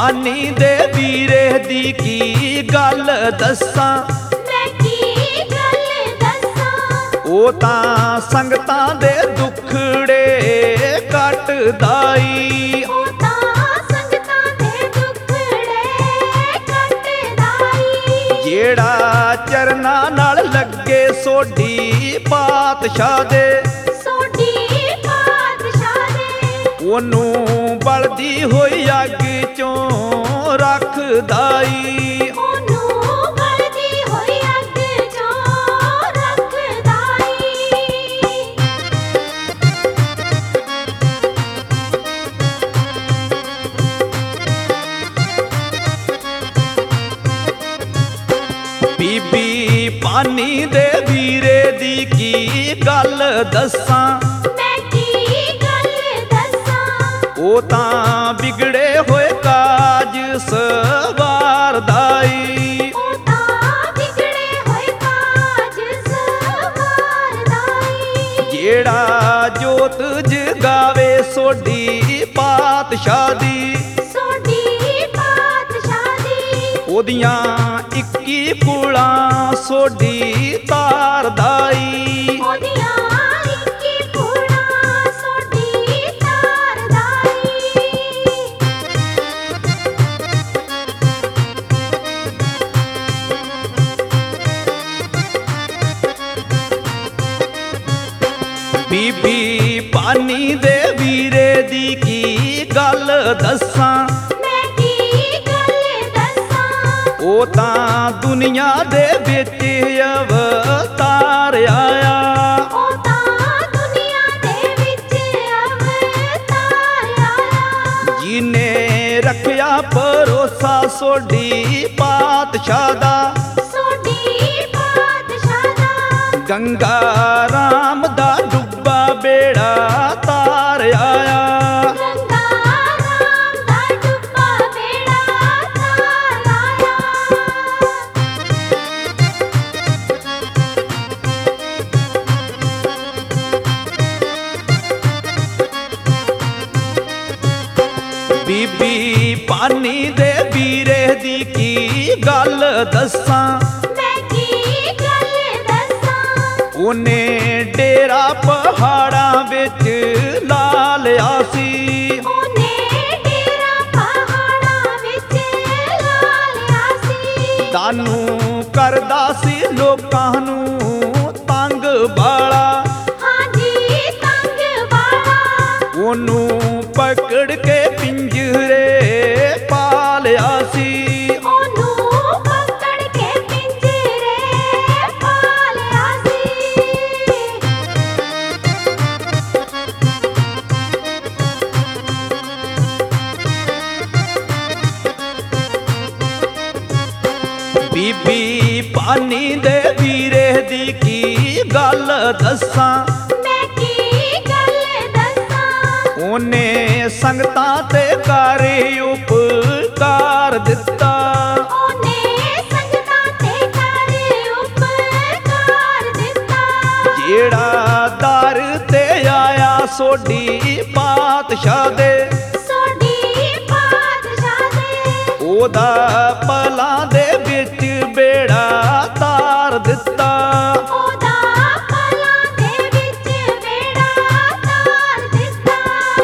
ਪਾਨੀ ਦੇ ਵੀਰੇ ਦੀ ਕੀ ਗੱਲ ਦੱਸਾਂ, ਮੈਂ ਕੀ ਗੱਲ ਦੱਸਾਂ। ਉਹ ਤਾਂ ਸੰਗਤਾਂ ਦੇ ਦੁੱਖੜੇ ਕੱਟਦਾ ਈ, ਉਹ ਤਾਂ ਸੰਗਤਾਂ ਦੇ ਦੁੱਖੜੇ ਕੱਟਦਾ ਈ। ਜਿਹੜਾ ਚਰਨਾਂ ਨਾਲ ਲੱਗੇ ਸੋਢੀ ਪਾਤਸ਼ਾਹ ਦੇ, ਸੋਢੀ ਪਾਤਸ਼ਾਹ ਦੇ। ਉਹਨੂੰ ਬਲਦੀ ਹੋਈ ਅੱਗ ਚੋਂ ਰੱਖਦਾ ਈ। ਉਹਨੂੰ ਬਲਦੀ ਹੋਈ ਅੱਗ ਚੋਂ ਰੱਖਦਾ ਈ। ਬੀਬੀ ਪਾਨੀ ਦੇ ਵੀਰੇ ਦੀ ਕੀ ਗੱਲ ਦੱਸਾਂ, ਮੈਂ ਕੀ ਗੱਲ ਦੱਸਾਂ। ਉਹ ਤਾਂ ਵਿਗੜੇ ਹੋਏ ਕਾਜ ਸਵਾਰਦਾ ਈ। ਉਹ ਤਾਂ ਵਿਗੜੇ ਹੋਏ ਕਾਜ ਸਵਾਰਦਾ ਈ। ਜਿਹੜਾ ਜੋਤ ਜਗਾਵੇ ਸੋਢੀ ਪਾਤਸ਼ਾਹ ਦੀ, ਸੋਢੀ ਪਾਤਸ਼ਾਹ ਦੀ। ਉਹਦੀਆਂ 21 ਕੁਲਾਂ ਸੋਢੀ ਤਾਰਦਾ ਈ। ਉਹਦੀਆਂ 21 ਕੁਲਾਂ ਸੋਢੀ ਤਾਰਦਾ ਈ। ਬੀਬੀ ਪਾਨੀ ਦੇ ਵੀਰੇ ਦੀ ਕੀ ਗੱਲ ਦੱਸਾਂ, ਮੈਂ ਕੀ ਗੱਲ ਦੱਸਾਂ। ਉਹ ਤਾਂ ਦੁਨੀਆ ਦੇ ਵਿੱਚ ਅਵਤਾਰ ਆਇਆ। ਉਹ ਤਾਂ ਦੁਨੀਆ ਦੇ ਵਿੱਚ ਅਵਤਾਰ ਆਇਆ। ਜਿਹਨੇ ਰੱਖਿਆ ਭਰੋਸਾ ਸੋਢੀ ਪਾਤਸ਼ਾਹ ਦਾ, ਸੋਢੀ ਪਾਤਸ਼ਾਹ ਦਾ। ਗੰਗਾ ਰਾਮ ਦਾ ਡੁੱਬਾ ਬੇੜਾ ਤਾਰ ਆਇਆ। ਗੰਗਾ ਰਾਮ ਦਾ ਡੁੱਬਾ ਬੇੜਾ ਤਾਰ ਆਇਆ। ਬੀਬੀ ਪਾਨੀ ਦੇ ਵੀਰੇ ਦੀ ਕੀ ਗੱਲ ਦੱਸਾਂ, ਮੈਂ ਕੀ ਗੱਲ ਦੱਸਾਂ। ਉਹਨੇ ਡੇਰਾ ਪਹਾੜਾਂ ਵਿੱਚ ਲਾ ਲਿਆ ਸੀ। ਉਹਨੇ ਡੇਰਾ ਪਹਾੜਾਂ ਵਿੱਚ ਲਾ ਲਿਆ ਸੀ। ਦਾਨੂ ਕਰਦਾ ਸੀ ਲੋਕਾਂ ਨੂੰ ਤੰਗ ਬਾਲਾ, ਹਾਂਜੀ ਤੰਗ ਵਾਲਾ। ਉਹਨੂੰ ਪਕੜ ਕੇ ਪਿੰਜਰੇ ਪਾ ਲਿਆ ਸੀ। ਉਹਨੂੰ ਪਕੜ ਕੇ ਪਿੰਜਰੇ ਪਾ ਲਿਆ ਸੀ। ਬੀਬੀ ਪਾਨੀ ਦੇ ਵੀਰੇ ਦੀ ਕੀ ਗੱਲ ਦੱਸਾਂ, ਮੈਂ ਕੀ ਗੱਲ ਦੱਸਾਂ। ਉਹਨੇ ਸੰਗਤਾਂ ਤੇ ਕਰ ਉਪਕਾਰ ਦਿੱਤਾ। ਉਹਨੇ ਸੰਗਤਾਂ ਤੇ ਕਰ ਉਪਕਾਰ ਦਿੱਤਾ। ਜਿਹੜਾ ਦਰ ਤੇ ਆਇਆ ਸੋਢੀ ਪਾਤਸ਼ਾਹ ਦੇ, ਸੋਢੀ ਪਾਤਸ਼ਾਹ ਦੇ। ਉਹਦਾ ਪਲਾਂ ਦੇ ਵਿੱਚ ਬੇੜਾ ਤਾਰ ਦਿੱਤਾ। ਉਹਦਾ ਪਲਾਂ ਦੇ ਵਿੱਚ ਬੇੜਾ ਤਾਰ ਦਿੱਤਾ।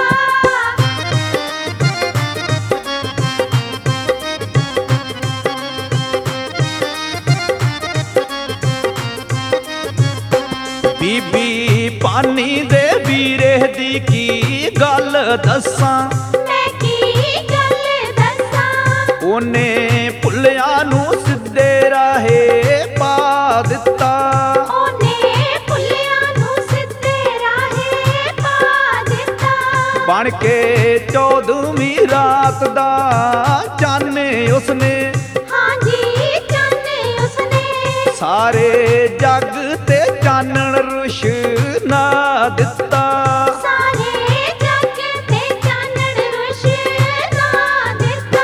ਬੀਬੀ ਪਾਨੀ ਦੇ ਵੀਰੇ ਦੀ ਕੀ ਗੱਲ ਦੱਸਾਂ, ਮੈਂ ਕੀ ਗੱਲ ਦੱਸਾਂ। ਉਹਨੇ ਭੁੱਲਿਆਂ ਨੂੰ ਸਿੱਧੇ ਰਾਹੇ ਪਾ ਦਿੱਤਾ। ਉਹਨੇ ਭੁੱਲਿਆਂ ਨੂੰ ਸਿੱਧੇ ਰਾਹੇ ਪਾ ਦਿੱਤਾ। ਬਣ ਕੇ 14ਵੀਂ ਰਾਤ ਦਾ ਚੰਨ ਉਸਨੇ, ਹਾਂਜੀ ਚੰਨ ਉਸਨੇ। ਸਾਰੇ ਜੱਗ ਤੇ ਚਾਨਣ ਰੁਸ਼ਨਾ ਦਿੱਤਾ। ਸਾਰੇ ਜੱਗ ਤੇ ਚਾਨਣ ਰੁਸ਼ਨਾ ਦਿੱਤਾ।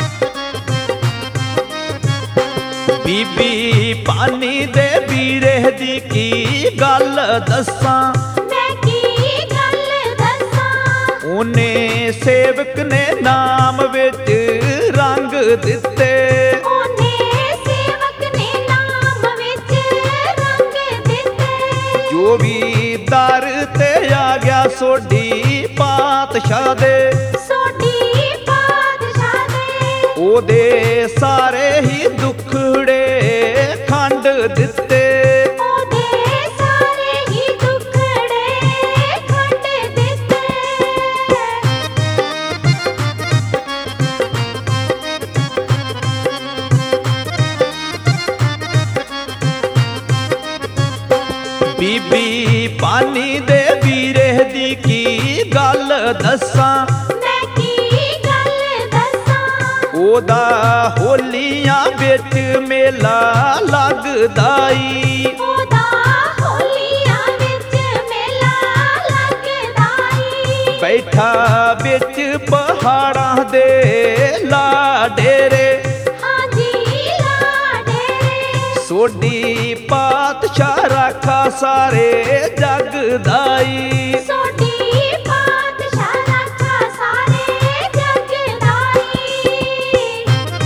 ਬੀਬੀ ਪਾਨੀ ਦੇ ਵੀਰੇ ਦੀ ਕੀ ਗੱਲ ਦੱਸਾਂ, ਮੈਂ ਕੀ ਗੱਲ ਦੱਸਾਂ। ਉਹਨੇ ਸੇਵਕ ਨੇ ਨਾਮ ਵਿੱਚ ਰੰਗ ਦਿੱਤੇ, ਉਹਨੇ ਸੇਵਕ ਨੇ ਨਾਮ ਵਿੱਚ ਰੰਗ ਦਿੱਤੇ। ਜੋ ਵੀ ਦਰ ਤੇ ਆ ਗਿਆ ਸੋਢੀ ਪਾਤਸ਼ਾਹ ਦੇ, ਸੋਢੀ ਪਾਤਸ਼ਾਹ ਦੇ, ਉਹਦੇ ਸਾਰੇ ਹੀ ਦੁੱਖੜੇ ਖੰਡ ਦਿੱਤੇ। ਉਹਦੇ ਸਾਰੇ ਹੀ ਦੁੱਖੜੇ ਖੰਡ ਦਿੱਤੇ। ਬੀਬੀ ਪਾਨੀ ਦੇ ਵੀਰੇ ਦੀ ਕੀ ਗੱਲ ਦੱਸਾਂ, ਮੈਂ ਕੀ ਗੱਲ ਦੱਸਾਂ। ਉਹਦਾ ਹੋਲੀਆਂ ਵਿੱਚ ਮੇਲਾ ਲੱਗਦਾ ਈ, ਉਹਦਾ ਹੋਲੀਆਂ ਵਿੱਚ ਮੇਲਾ ਲੱਗਦਾ ਈ। ਬੈਠਾ ਵਿੱਚ ਪਹਾੜਾਂ ਦੇ ਲਾਡੇਰੇ, ਹਾਂਜੀ ਲਾਡੇਰੇ। ਸੋਢੀ ਪਾਤਸ਼ਾਹ ਰਾਖਾ ਸਾਰੇ ਜਗ ਦਾ ਈ। ਸੋਢੀ ਪਾਤਸ਼ਾਹ ਰਾਖਾ ਸਾਰੇ ਜਗ ਦਾ ਈ।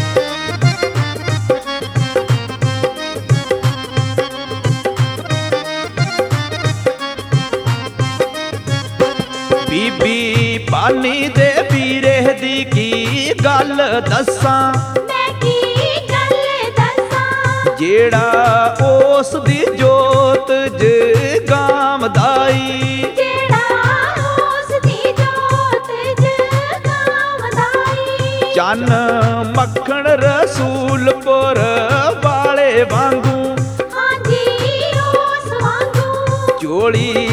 ਬੀਬੀ ਪਾਨੀ ਦੇ ਵੀਰੇ ਦੀ ਕੀ ਗੱਲ ਦੱਸਾਂ, ਮੈਂ ਕੀ ਗੱਲ ਦੱਸਾਂ। ਜਿਹੜਾ ਉਸ ਦੀ ਜੋਤ ਜਗਾਵਦਾ ਈ, ਜਿਹੜਾ ਉਸ ਦੀ ਜੋਤ ਜਗਾਵਦਾ ਈ। ਚੰਨ ਮੱਖਣ ਰਸੂਲਪੁਰ ਵਾਲੇ ਵਾਂਗੂ, ਹਾਂਜੀ ਉਸ ਵਾਂਗੂ। ਝੋਲੀ